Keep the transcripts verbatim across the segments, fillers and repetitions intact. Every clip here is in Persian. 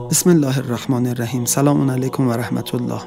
بسم الله الرحمن الرحیم. سلام علیکم و رحمت الله.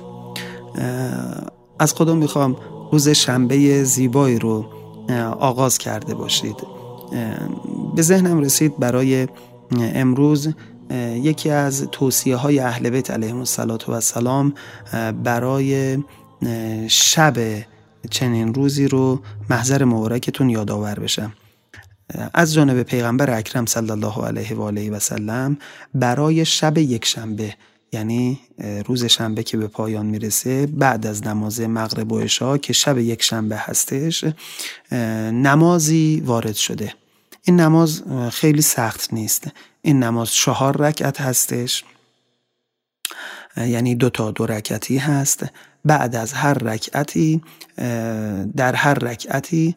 از خدا میخوام روز شنبه زیبایی رو آغاز کرده باشید. به ذهنم رسید برای امروز یکی از توصیه های اهل بیت علیهم السلام برای شب چنین روزی رو محضر مبارکتون یادآور بشم. از جانب پیغمبر اکرم صلی الله علیه و آله و سلم برای شب یک شنبه، یعنی روز شنبه که به پایان میرسه بعد از نماز مغرب و عشا که شب یک شنبه هستش، نمازی وارد شده. این نماز خیلی سخت نیست. این نماز چهار رکعت هستش، یعنی دو تا دو رکعتی هست. بعد از هر رکعتی در هر رکعتی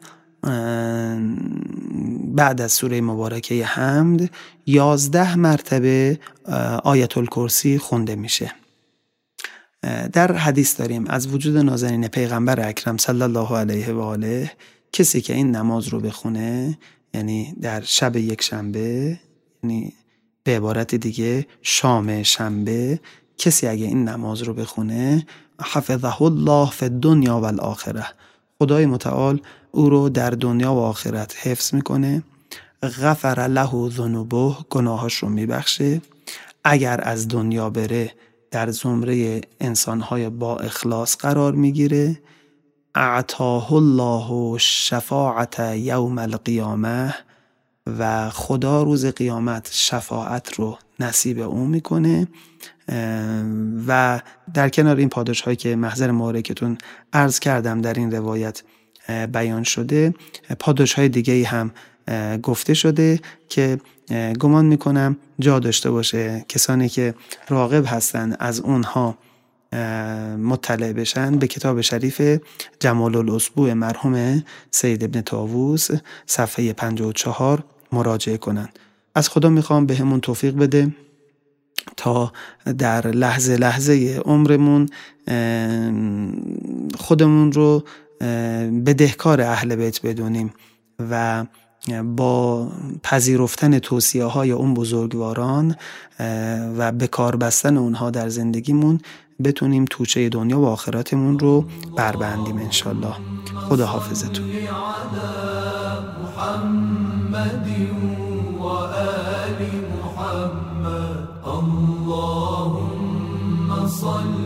بعد از سوره مبارکه حمد یازده مرتبه آیت الکرسی خونده میشه. در حدیث داریم از وجود نازنین پیغمبر اکرم صلی الله علیه و آله، کسی که این نماز رو بخونه، یعنی در شب یک شنبه، یعنی به عبارت دیگه شام شنبه، کسی اگه این نماز رو بخونه حفظه الله فی الدنیا و الاخره، خدای متعال او رو در دنیا و آخرت حفظ میکنه. غفر له ذنوبه، گناهاش رو میبخشه. اگر از دنیا بره در زمره انسانهای با اخلاص قرار میگیره. اعطاه الله شفاعت یوم القیامه، و خدا روز قیامت شفاعت رو نصیب اون میکنه. و در کنار این پاداش هایی که محضر مبارکتون عرض کردم در این روایت بیان شده، پاداش های دیگه ای هم گفته شده که گمان میکنم جا داشته باشه کسانی که راغب هستن از اونها مطلع بشن به کتاب شریف جمال الاسبوع مرحوم سید ابن طاووس صفحه پنجاه و چهار مراجعه کنن. از خدا میخوام به همون توفیق بده تا در لحظه لحظه عمرمون خودمون رو بدهکار اهل بیت بدونیم و با پذیرفتن توصیه های اون بزرگواران و به کار بستن اونها در زندگیمون بتونیم توچه دنیا و آخرتمون رو بربندیم انشالله. خدا حافظتون. اللهم صل